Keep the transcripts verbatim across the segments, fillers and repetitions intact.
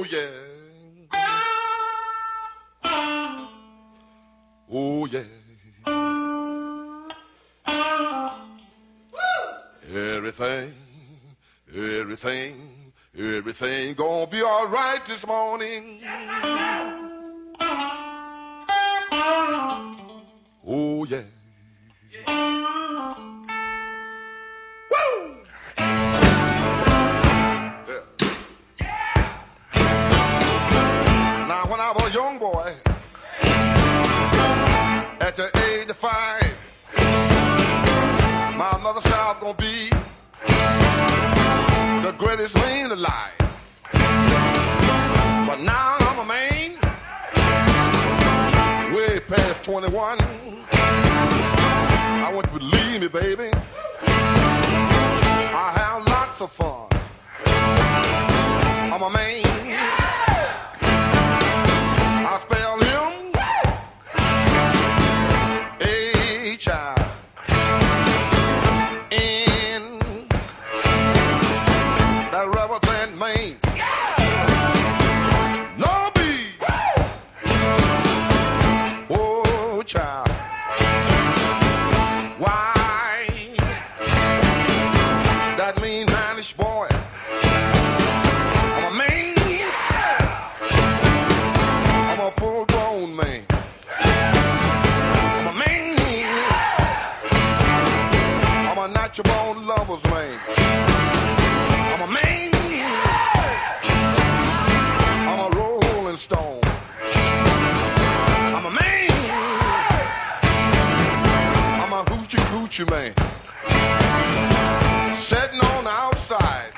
yeah. Oh, yeah. Everything, everything, everything gonna be all right this morning. Oh, yeah. Woo! Yeah. Now, when I was a young boy, at the age of five, my mother said I was gonna be the greatest man alive. But now I'm a man, way past twenty-one. I want you to believe me, baby. I have lots of fun. I'm a man. I spell him H I N. That rubber plant man. No B. Oh, child. Why? That mean mannish boy. I'm a man. I'm a full-grown man. I'm a man. I'm a natural-born lover's man. I'm a man. I'm a rolling stone. I'm a man. I'm a hoochie coochie man. Sitting on the outside,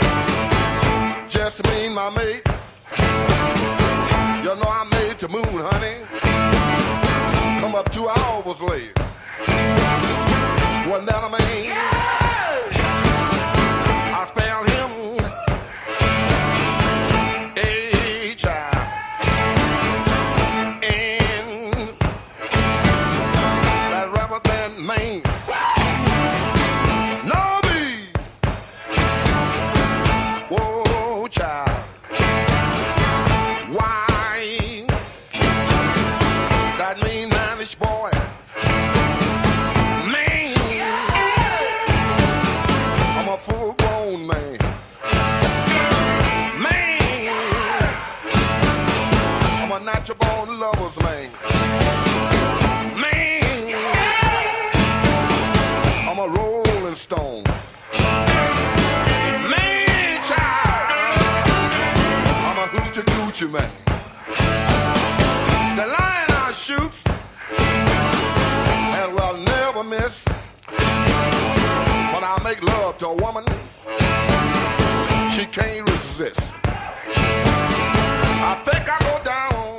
just me and my mate. You know I made the moon, honey. Come up two hours late. Wasn't that a man? I spell him H I N. That rubber band man. No B. Whoa, child. Why? That mean mannish boy. Man. I'm a full-grown man. Man. I'm a natural-born lover's man. Man. I'm a rolling stone. Man, child. I'm a hoochie coochie man. The lion I shoot and will never miss. When I make love to a woman, she can't resist. I think I go down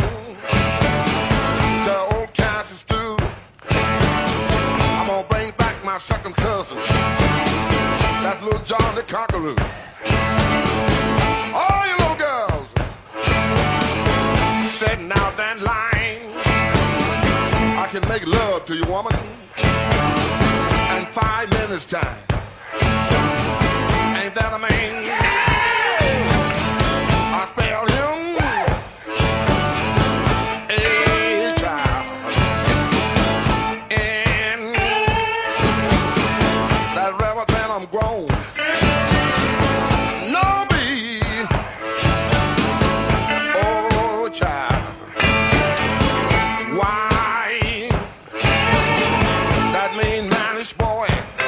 to old Kansas too. I'm gonna bring back my second cousin. That's little John the Conqueror. All you little girls sitting out that line, I can make love to you, woman, in five minutes time. Ain't that a man? I spell him H I N. That rubber band I'm grown. No B. Oh, child. Why? That mean mannish boy.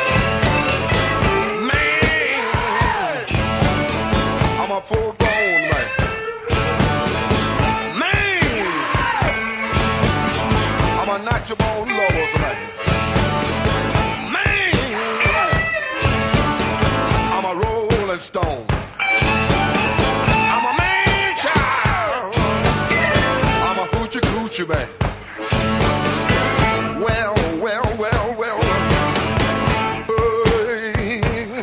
Man. I'm a full-grown man. Man. I'm a natural-born lover's man. Man. I'm a rolling stone. I'm a man, child. I'm a hoochie coochie man. Well, well, well, well. Hey.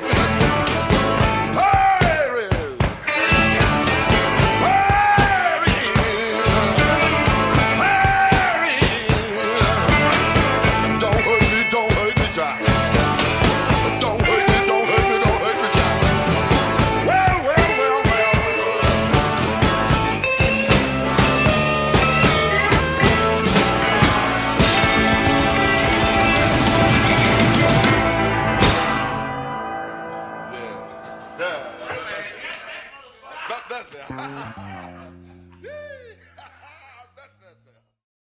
Hurry. Hurry. Hurry. Don't hurt me, don't hurt me, child. Don't hurt me, don't hurt me, don't hurt me, child. Well, well, well, well. up there.